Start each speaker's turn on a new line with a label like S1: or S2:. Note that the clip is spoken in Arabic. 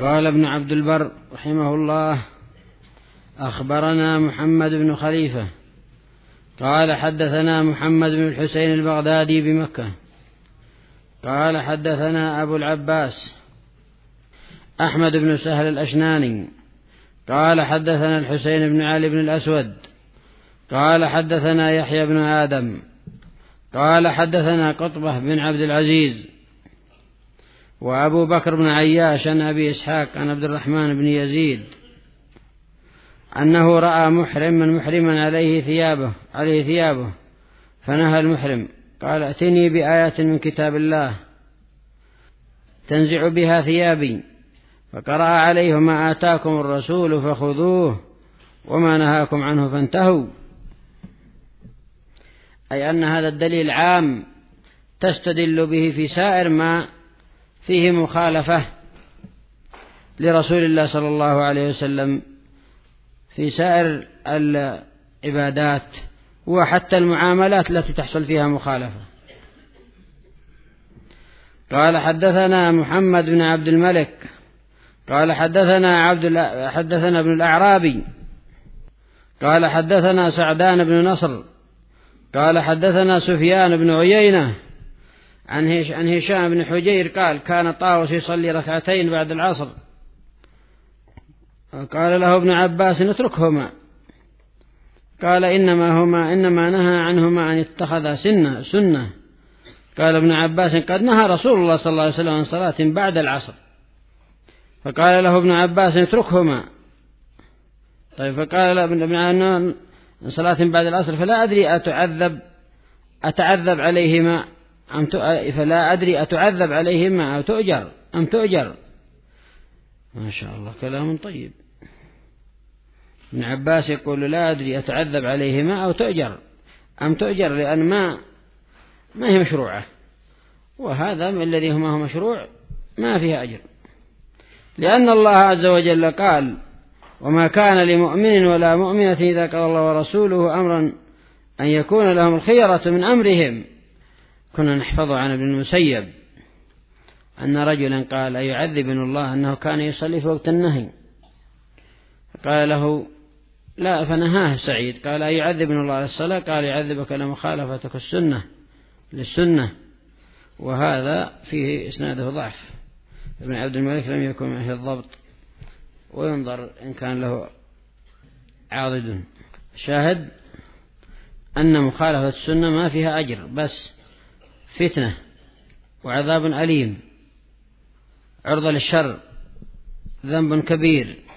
S1: قال ابن عبد البر رحمه الله: أخبرنا محمد بن خليفة قال حدثنا محمد بن الحسين البغدادي بمكة قال حدثنا أبو العباس أحمد بن سهل الأشناني قال حدثنا الحسين بن علي بن الأسود قال حدثنا يحيى بن آدم قال حدثنا قطبة بن عبد العزيز وأبو بكر بن عياش عن أبي إسحاق عن عبد الرحمن بن يزيد أنه رأى محرما عليه ثيابه فنهى المحرم قال: ائتني بآية من كتاب الله تنزع بها ثيابي. فقرأ عليه: ما آتاكم الرسول فخذوه وما نهاكم عنه فانتهوا. أي أن هذا الدليل عام تستدل به في سائر ما فيه مخالفة لرسول الله صلى الله عليه وسلم في سائر العبادات وحتى المعاملات التي تحصل فيها مخالفة. قال حدثنا محمد بن عبد الملك قال حدثنا ابن الأعرابي قال حدثنا سعدان بن نصر قال حدثنا سفيان بن عيينة عن هشام بن حجير قال: كان طاووس يصلي ركعتين بعد العصر قال له ابن عباس: اتركهما. قال: إنما نهى عنهما أن يتخذ سنة. قال ابن عباس: قد نهى رسول الله صلى الله عليه وسلم عن صلاة بعد العصر. فقال له ابن عباس: اتركهما. طيب، فقال ابن عن صلاة بعد العصر فلا أدري أتعذب عليهما أتعذب عليهما أو تؤجر أم تؤجر. ما شاء الله، كلام طيب. ابن عباس يقول: لا أدري أتعذب عليهما أو تؤجر أم تؤجر، لأن ما هي مشروعة، وهذا الذي هو مشروع ما فيها أجر، لأن الله عز وجل قال: وما كان لمؤمن ولا مؤمنة إذا قضى الله ورسوله أمرا أن يكون لهم الخيرة من أمرهم. كنا نحفظ عن ابن المسيب أن رجلا قال: أيعذبنا الله أنه كان يصلي في وقت النهي؟ قال له: لا. فنهاه سعيد قال: أيعذبنا الله على الصلاة؟ قال: يعذبك لمخالفتك للسنة. وهذا فيه إسناده ضعف. ابن عبد الملك لم يكن معه الضبط، وينظر إن كان له عاضد. شاهد أن مخالفة السنة ما فيها أجر، بس فتنة وعذاب أليم، عرضة للشر، ذنب كبير.